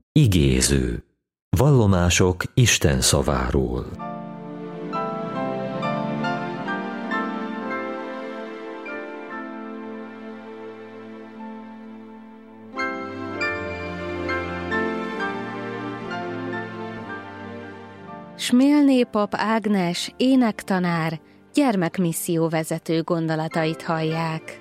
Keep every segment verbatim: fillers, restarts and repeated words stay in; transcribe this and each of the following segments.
Igéző. Vallomások Isten szaváról. Smélné pap Ágnes, énektanár, gyermekmisszió vezető gondolatait hallják.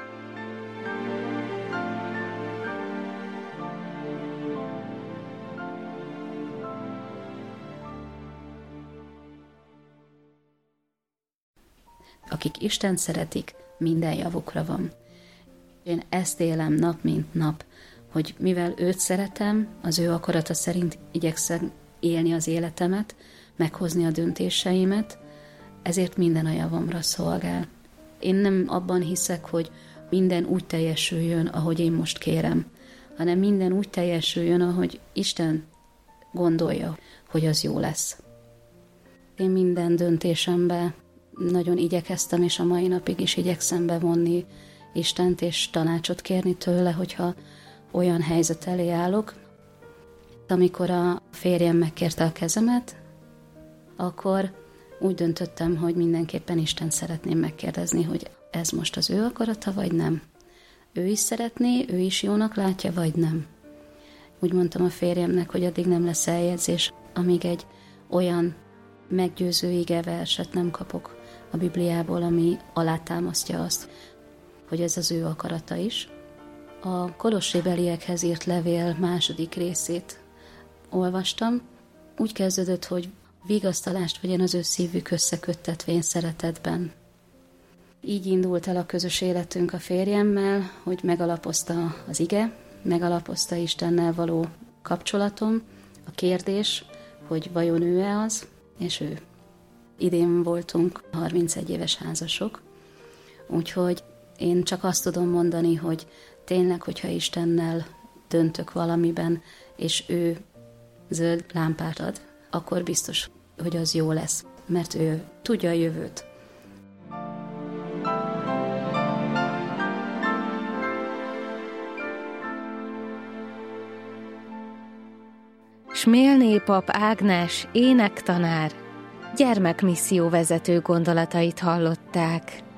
Akik Istent szeretik, minden javukra van. Én ezt élem nap mint nap, hogy mivel őt szeretem, az ő akarata szerint igyekszem élni az életemet, meghozni a döntéseimet, ezért minden a javamra szolgál. Én nem abban hiszek, hogy minden úgy teljesüljön, ahogy én most kérem, hanem minden úgy teljesüljön, ahogy Isten gondolja, hogy az jó lesz. Én minden döntésembe nagyon igyekeztem, és a mai napig is igyekszem bevonni Istent, és tanácsot kérni tőle, hogyha olyan helyzet elé állok. Amikor a férjem megkérte a kezemet, akkor úgy döntöttem, hogy mindenképpen Istent szeretném megkérdezni, hogy ez most az ő akarata, vagy nem. Ő is szeretné, ő is jónak látja, vagy nem. Úgy mondtam a férjemnek, hogy addig nem lesz eljegyzés, amíg egy olyan meggyőző igeverset nem kapok a Bibliából, ami alátámasztja azt, hogy ez az ő akarata is. A kolossébeliekhez írt levél második részét olvastam. Úgy kezdődött, hogy vigasztalást vegyen az ő szívük összeköttetvén szeretetben. Így indult el a közös életünk a férjemmel, hogy megalapozta az ige, megalapozta Istennel való kapcsolatom, a kérdés, hogy vajon ő-e az, és ő. Idén voltunk harmincegy éves házasok, úgyhogy én csak azt tudom mondani, hogy tényleg, hogyha Istennel döntök valamiben, és ő zöld lámpát ad, akkor biztos, hogy az jó lesz, mert ő tudja a jövőt. Smélné pap Ágnes, énektanár, gyermekmisszió vezető gondolatait hallották.